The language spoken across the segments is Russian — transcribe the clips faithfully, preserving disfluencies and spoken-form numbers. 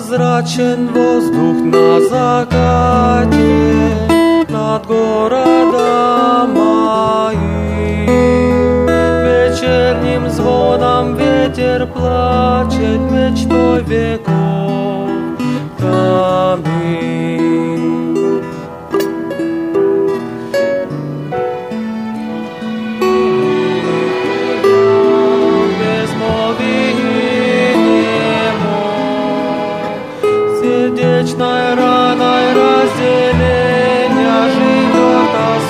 Прозрачен воздух на закате над городом моим. Вечерним звоном ветер плачет мечтой веков томим. Сердечной раной разделения живет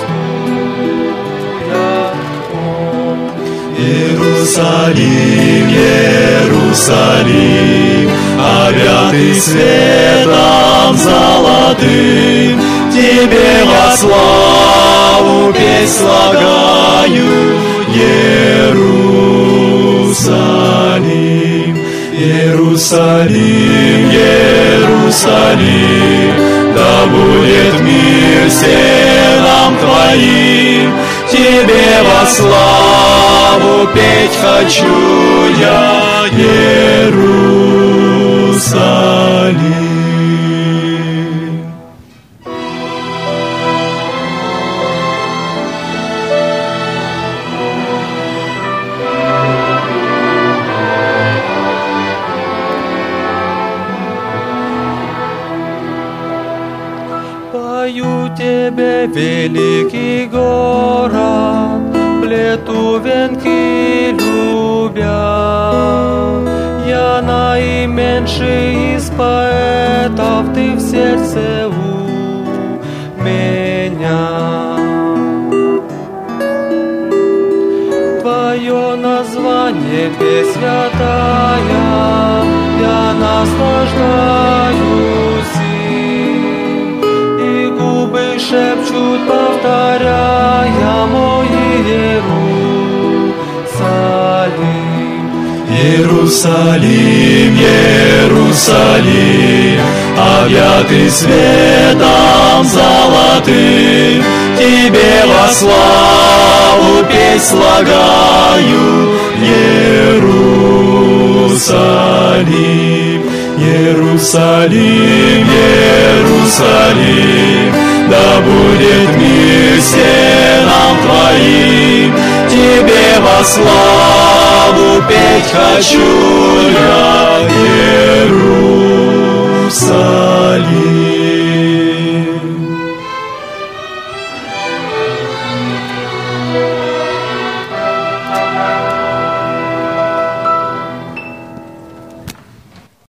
тоскуя он. Иерусалим, Иерусалим, объятый светом золотым, тебе во славу песнь слагаю, Иерусалим. Иерусалим, Иерусалим, да будет мир сенам твоим, тебе во славу петь хочу я, Иерусалим. Пою тебе, великий город, плету венки любя. Я наименьший из поэтов, ты в сердце у меня. Твое название песнь святая, я наслаждаюсь. Шепчут, повторяя, мой Иерусалим. Иерусалим, Иерусалим, объятый светом золотым, тебе во славу песнь слагаю, Иерусалим. Иерусалим, Иерусалим, да будет мир стенам твоим, тебе во славу петь хочу я.